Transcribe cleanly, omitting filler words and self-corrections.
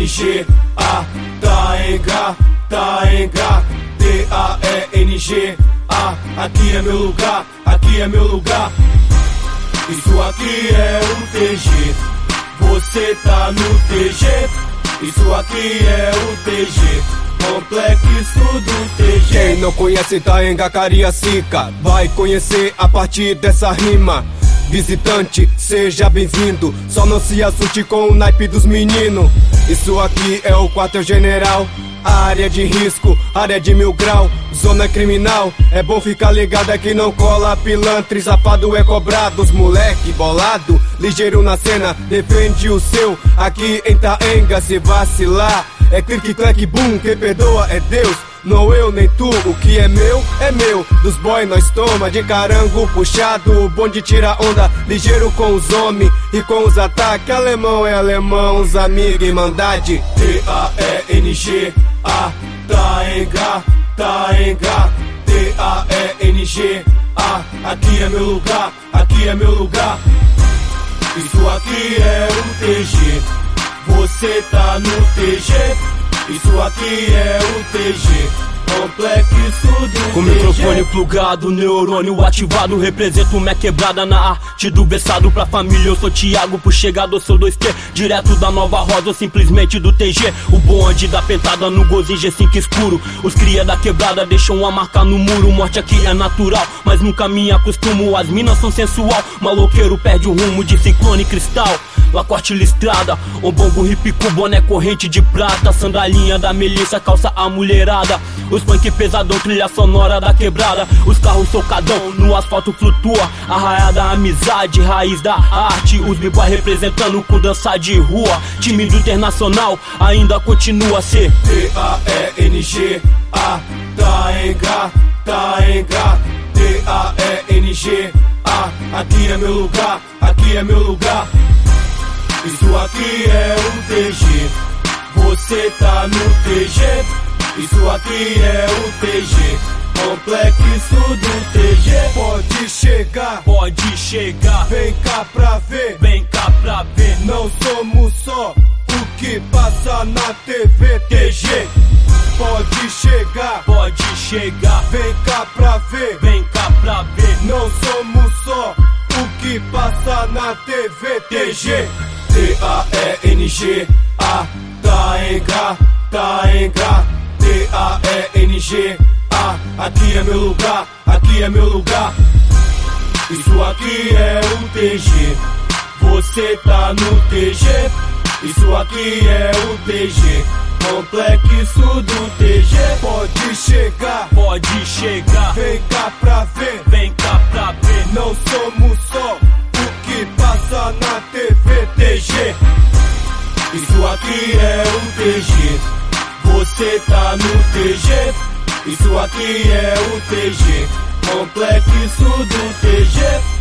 T-A-E-N-G-A, Taenga, Taenga, T-A-E-N-G-A. Aqui é meu lugar, aqui é meu lugar. Isso aqui é o TG, você tá no TG. Isso aqui é o TG, complexo do TG. Quem não conhece Taenga, Cariacica, vai conhecer a partir dessa rima. Visitante, seja bem-vindo, só não se assuste com o naipe dos meninos. Isso aqui é o quartel-general, área de risco, área de 1000 grau, zona criminal. É bom ficar ligado, é que não cola pilantre, safado é cobrado. Os moleque bolado, ligeiro na cena, defende o seu. Aqui em Taenga, se vacilar, é clique, clack, boom, quem perdoa é Deus, não eu nem tu. O que é meu, dos boy nós toma. De carango puxado, o bonde tira onda, ligeiro com os homens e com os ataques. Alemão é alemão, os amigos em mandade. T-A-E-N-G-A, Taenga, Taenga, T-A-E-N-G-A. Aqui é meu lugar, aqui é meu lugar. Isso aqui é o TG, você tá no TG. Isso aqui é o TG, complexo do com o microfone plugado, neurônio ativado, represento minha quebrada na arte do versado. Pra família eu sou Thiago, pro chegado eu sou 2T, direto da Nova Rosa ou simplesmente do TG. O bonde da pentada no gozinho G5 escuro, os cria da quebrada deixam uma marca no muro. Morte aqui é natural, mas nunca me acostumo. As minas são sensual, maloqueiro perde o rumo de ciclone cristal. Lacorte listrada, o bongo ripico, boné corrente de prata, sandalinha da Melissa, calça a mulherada. Os punk pesadão, trilha sonora da quebrada. Os carros socadão, no asfalto flutua. Arraia da amizade, raiz da arte. Os b-boy representando com dança de rua. Time do internacional ainda continua a ser T-A-E-N-G-A, Taenga, Taenga, T-A-E-N-G-A. Aqui é meu lugar, aqui é meu lugar. Isso aqui é o TG, você tá no TG. Isso aqui é o TG, complexo do TG. Pode chegar, pode chegar, vem cá pra ver, vem cá pra ver. não somos só o que passa na TV. TG, Pode chegar, pode chegar, vem cá pra ver, vem cá pra ver. não somos só o que passa na TV. TG, T-A-E-N-G-A, Taenga, Taenga, T-A-E-N-G-A. Aqui é meu lugar, aqui é meu lugar. Isso aqui é o TG, você tá no TG. Isso aqui é o TG, complexo do TG. Pode chegar, pode chegar, vem cá pra ver, vem cá pra ver. não somos só o que passa na TV. TG, Isso aqui é o TG, você tá no TG. Isso aqui é o TG, complexo do TG.